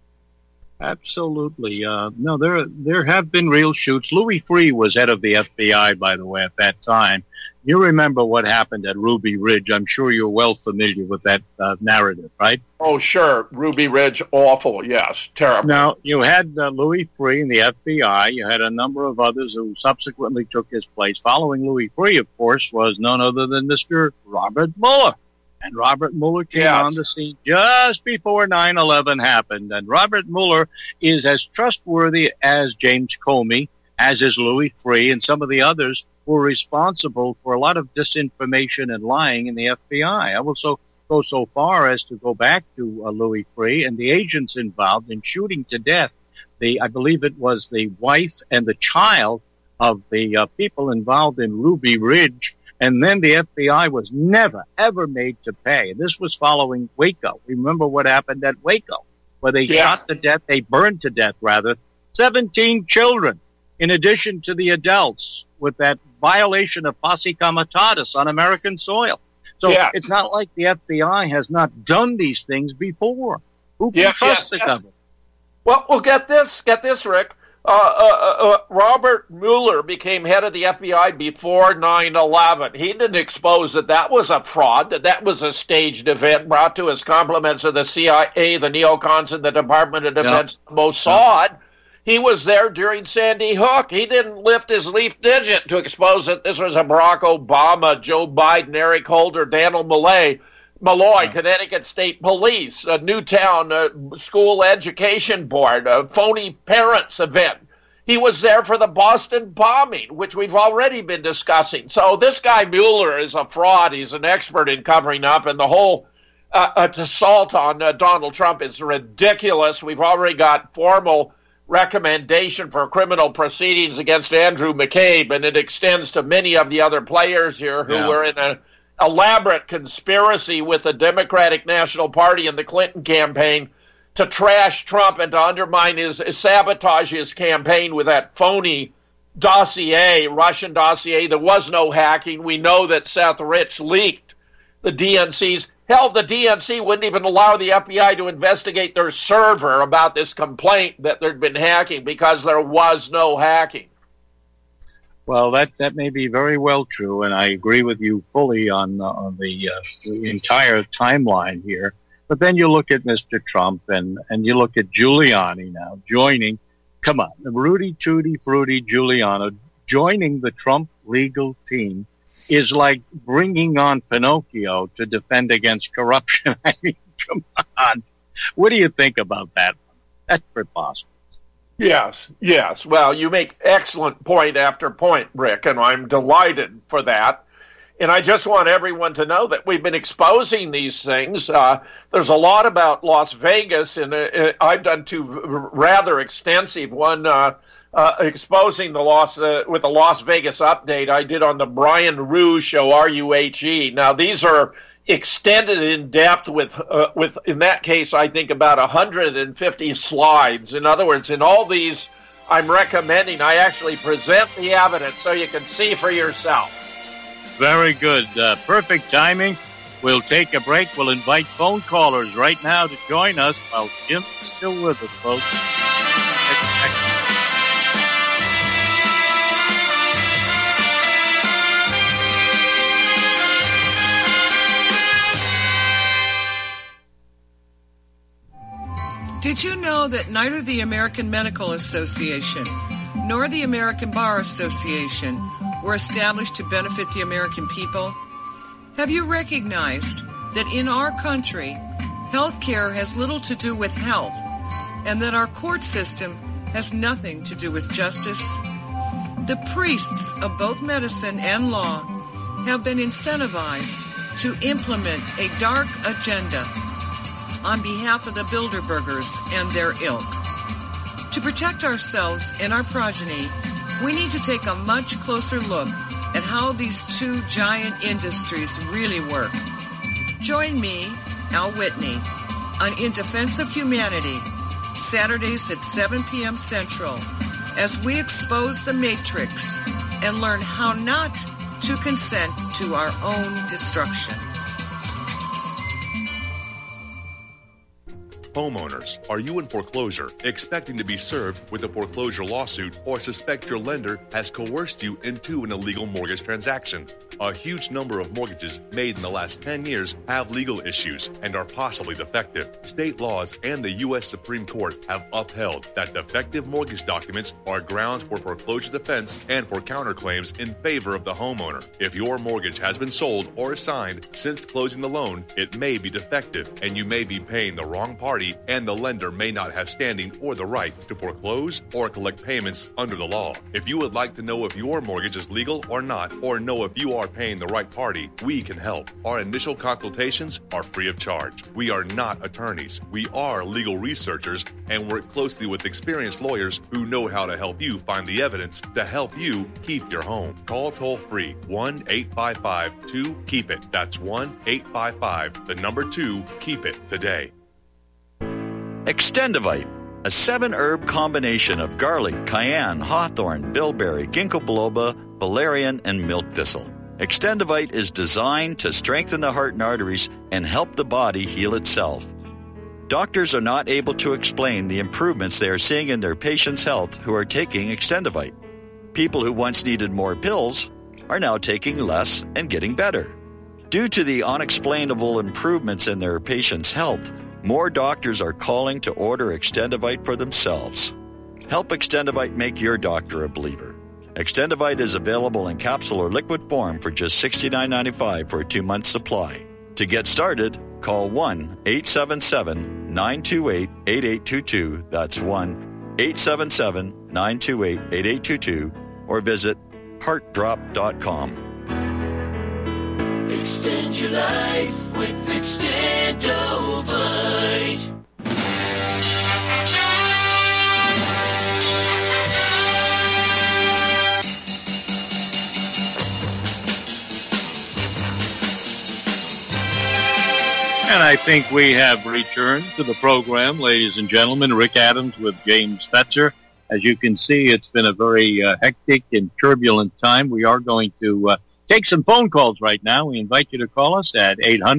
Absolutely. No, there have been real shoots. Louis Freeh was head of the FBI, by the way, at that time. You remember what happened at Ruby Ridge. I'm sure you're well familiar with that narrative, right? Oh, sure. Ruby Ridge, awful, yes. Terrible. Now, you had Louis Freeh in the FBI. You had a number of others who subsequently took his place. Following Louis Freeh, of course, was none other than Mr. Robert Mueller. And Robert Mueller came on the scene just before 9/11 happened. And Robert Mueller is as trustworthy as James Comey, as is Louis Freeh, and some of the others who were responsible for a lot of disinformation and lying in the FBI. I will go so far as to go back to Louis Freeh and the agents involved in shooting to death I believe it was the wife and the child of the people involved in Ruby Ridge. And then the FBI was never, ever made to pay. And this was following Waco. Remember what happened at Waco, where they shot to death, they burned to death, rather, 17 children, in addition to the adults, with that violation of posse comitatus on American soil. So it's not like the FBI has not done these things before. Who can trust the government? Well, get this, Rick. Robert Mueller became head of the FBI before 9/11. He didn't expose that was a fraud, that was a staged event brought to his compliments of the CIA, the neocons, and the Department of Defense, Mossad. He was there during Sandy Hook. He didn't lift his leaf digit to expose that this was a Barack Obama, Joe Biden, Eric Holder, Daniel Malloy, Connecticut State Police, a Newtown School Education Board, a phony parents event. He was there for the Boston bombing, which we've already been discussing. So this guy Mueller is a fraud. He's an expert in covering up, and the whole assault on Donald Trump is ridiculous. We've already got formal recommendation for criminal proceedings against Andrew McCabe, and it extends to many of the other players here who were in an elaborate conspiracy with the Democratic National Party and the Clinton campaign to trash Trump and to undermine sabotage his campaign with that phony dossier, Russian dossier. There was no hacking. We know that Seth Rich leaked the DNC's. Hell, the DNC wouldn't even allow the FBI to investigate their server about this complaint that there'd been hacking because there was no hacking. Well, that may be very well true, and I agree with you fully on the entire timeline here. But then you look at Mr. Trump and you look at Giuliani now joining Come on, Rudy, Tutti, Fruity, Giuliano joining the Trump legal team is like bringing on Pinocchio to defend against corruption. I mean, come on. What do you think about that? That's preposterous. Yes. Well, you make excellent point after point, Rick, and I'm delighted for that. And I just want everyone to know that we've been exposing these things. There's a lot about Las Vegas, and I've done two rather extensive one exposing with the Las Vegas update I did on the Brian Ruhe show, RUHE. Now, these are extended in depth with in that case, I think about 150 slides. In other words, in all these, I'm recommending I actually present the evidence so you can see for yourself. Very good. Perfect timing. We'll take a break. We'll invite phone callers right now to join us while Jim's still with us, folks. Did you know that neither the American Medical Association nor the American Bar Association were established to benefit the American people? Have you recognized that in our country, health care has little to do with health, and that our court system has nothing to do with justice? The priests of both medicine and law have been incentivized to implement a dark agenda on behalf of the Bilderbergers and their ilk. To protect ourselves and our progeny, we need to take a much closer look at how these two giant industries really work. Join me, Al Whitney, on In Defense of Humanity, Saturdays at 7 p.m. Central, as we expose the matrix and learn how not to consent to our own destruction. Homeowners, are you in foreclosure, expecting to be served with a foreclosure lawsuit, or suspect your lender has coerced you into an illegal mortgage transaction? A huge number of mortgages made in the last 10 years have legal issues and are possibly defective. State laws and the U.S. Supreme Court have upheld that defective mortgage documents are grounds for foreclosure defense and for counterclaims in favor of the homeowner. If your mortgage has been sold or assigned since closing the loan, it may be defective and you may be paying the wrong party, and the lender may not have standing or the right to foreclose or collect payments under the law. If you would like to know if your mortgage is legal or not, or know if you are paying the right party, we can help. Our initial consultations are free of charge. We are not attorneys. We are legal researchers and work closely with experienced lawyers who know how to help you find the evidence to help you keep your home. Call toll-free 1-855-2-KEEP-IT. That's 1-855-2-KEEP-IT today. Extendivite, a 7-herb combination of garlic, cayenne, hawthorn, bilberry, ginkgo biloba, valerian, and milk thistle. Extendivite is designed to strengthen the heart and arteries and help the body heal itself. Doctors are not able to explain the improvements they are seeing in their patients' health who are taking Extendivite. People who once needed more pills are now taking less and getting better. Due to the unexplainable improvements in their patients' health, more doctors are calling to order Extendivite for themselves. Help Extendivite make your doctor a believer. Extendivite is available in capsule or liquid form for just $69.95 for a 2-month supply. To get started, call 1-877-928-8822. That's 1-877-928-8822. Or visit heartdrop.com. Extend your life with Extendovite. And I think we have returned to the program, ladies and gentlemen. Rick Adams with James Fetzer. As you can see, it's been a very hectic and turbulent time. We are going to take some phone calls right now. We invite you to call us at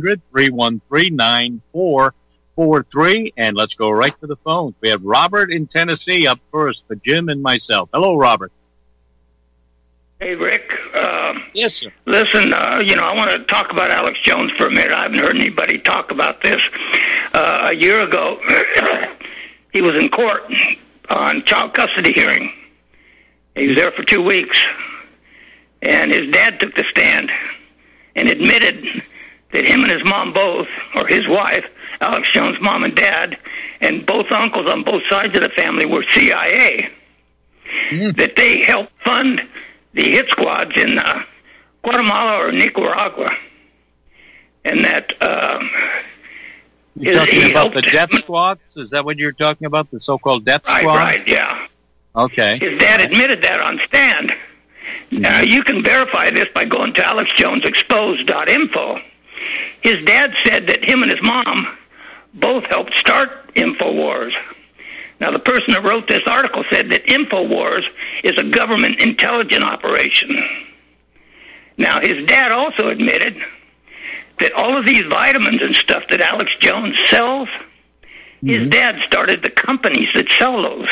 800-313-9443, and let's go right to the phone. We have Robert in Tennessee up first for Jim and myself. Hello, Robert. Hey, Rick. Yes, sir. Listen, I want to talk about Alex Jones for a minute. I haven't heard anybody talk about this. A year ago, he was in court on child custody hearing. He was there for 2 weeks. And his dad took the stand and admitted that him and his mom both, or his wife, Alex Jones' mom and dad, and both uncles on both sides of the family were CIA. That they helped fund the hit squads in Guatemala or Nicaragua. And that you're talking about the death squads? Is that what you're talking about, the so-called death squads? Right, yeah. Okay. His dad admitted that on stand. Now, you can verify this by going to AlexJonesExposed.info. His dad said that him and his mom both helped start InfoWars. Now, the person that wrote this article said that InfoWars is a government intelligence operation. Now, his dad also admitted that all of these vitamins and stuff that Alex Jones sells, his dad started the companies that sell those.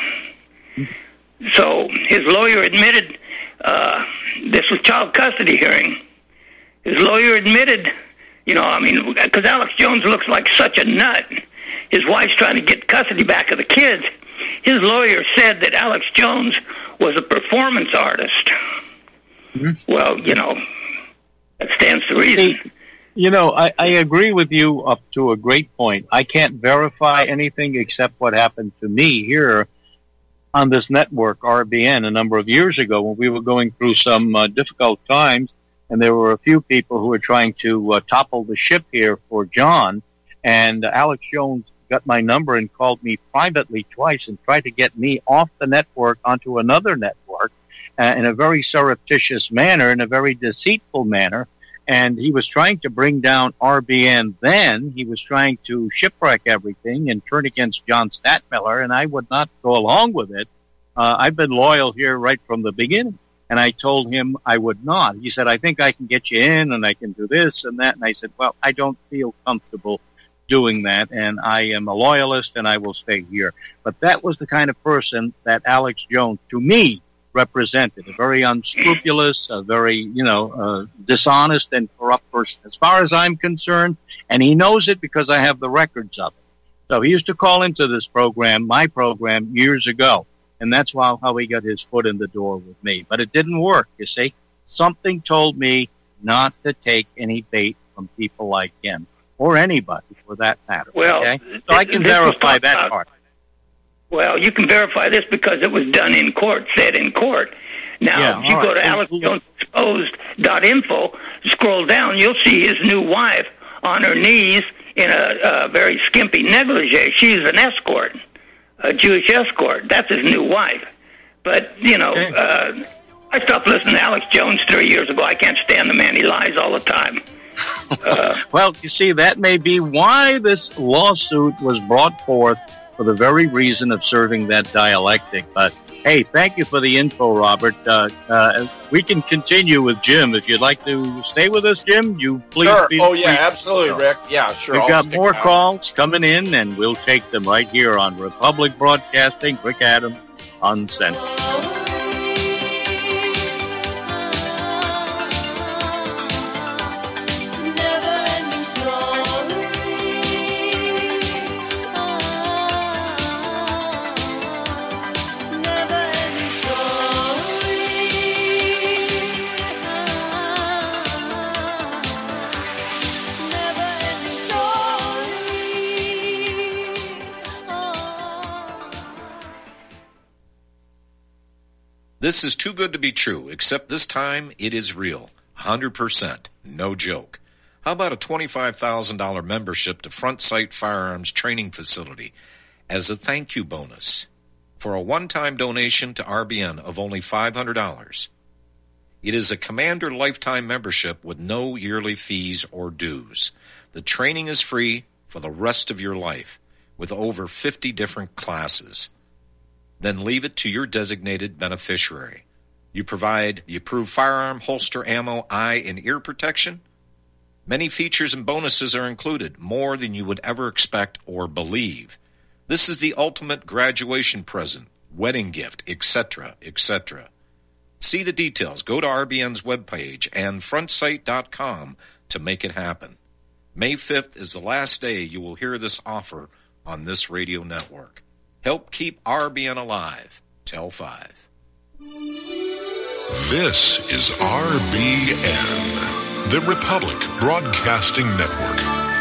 So his lawyer admitted, this was child custody hearing, his lawyer admitted, because Alex Jones looks like such a nut. His wife's trying to get custody back of the kids. His lawyer said that Alex Jones was a performance artist. Well, that stands to reason. I agree with you up to a great point. I can't verify anything except what happened to me here on this network, RBN, a number of years ago when we were going through some difficult times, and there were a few people who were trying to topple the ship here for John, and Alex Jones got my number and called me privately twice and tried to get me off the network onto another network in a very surreptitious manner, in a very deceitful manner. And he was trying to bring down RBN then. He was trying to shipwreck everything and turn against John Stadtmiller, and I would not go along with it. I've been loyal here right from the beginning, and I told him I would not. He said, I think I can get you in, and I can do this and that. And I said, well, I don't feel comfortable doing that, and I am a loyalist, and I will stay here. But that was the kind of person that Alex Jones, to me, represented, a very unscrupulous, a very, dishonest and corrupt person, as far as I'm concerned, and he knows it because I have the records of it. So he used to call into this program, my program, years ago, and that's how he got his foot in the door with me. But it didn't work, you see. Something told me not to take any bait from people like him, or anybody, for that matter. Well, okay? So I can verify that part. Well, you can verify this because it was done in court, said in court. Now, if you go to AlexJonesExposed.info, scroll down, you'll see his new wife on her knees in a very skimpy negligee. She's an escort, a Jewish escort. That's his new wife. But, I stopped listening to Alex Jones 3 years ago. I can't stand the man. He lies all the time. Well, you see, that may be why this lawsuit was brought forth, for the very reason of serving that dialectic. But, hey, thank you for the info, Robert. We can continue with Jim. If you'd like to stay with us, Jim, you please. Sure. Absolutely, Rick. Yeah, sure. We've got more calls coming in, and we'll take them right here on Republic Broadcasting. Rick Adams, Uncensored. This is too good to be true, except this time it is real. 100%. No joke. How about a $25,000 membership to Front Sight Firearms Training Facility as a thank you bonus for a one-time donation to RBN of only $500? It is a Commander lifetime membership with no yearly fees or dues. The training is free for the rest of your life with over 50 different classes. Then leave it to your designated beneficiary. You provide the approved firearm, holster, ammo, eye, and ear protection. Many features and bonuses are included, more than you would ever expect or believe. This is the ultimate graduation present, wedding gift, etc., etc. See the details. Go to RBN's webpage and frontsight.com to make it happen. May 5th is the last day you will hear this offer on this radio network. Help keep RBN alive. Tell 5. This is RBN, the Republic Broadcasting Network.